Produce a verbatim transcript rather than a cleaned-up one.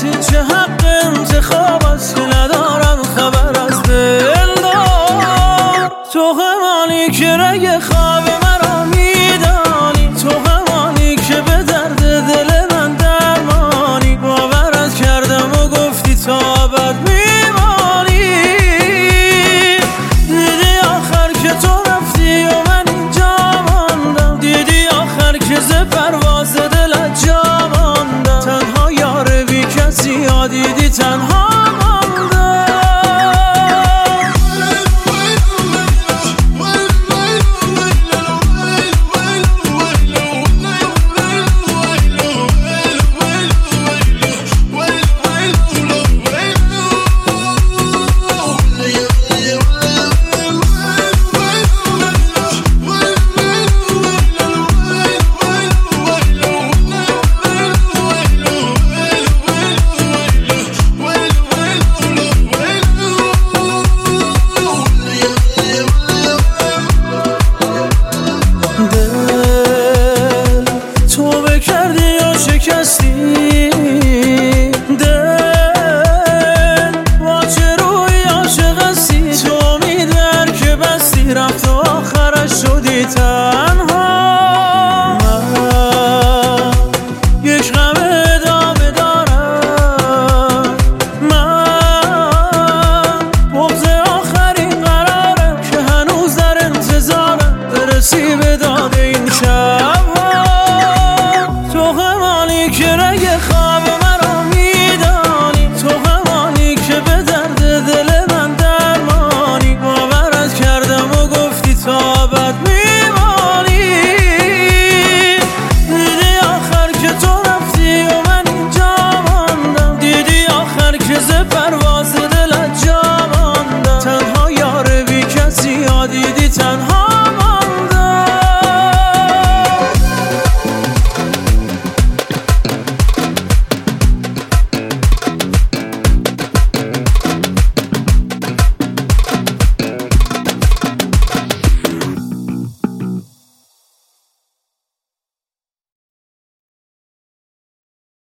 است، هیچ حق انتخاب است که ندارم خبر از دلدار. تو همانی که رگ خواب مرا میدانی، تو همانی که به درد دل من درمانی. باورت کردم و گفتی تا ابد میمانی. دیدی آخر که تو رفتی و من اینجا ماندم، دیدی آخر که ز پرواز دلت جا ماندم. تنها یار بی کسی ها دیدی تنها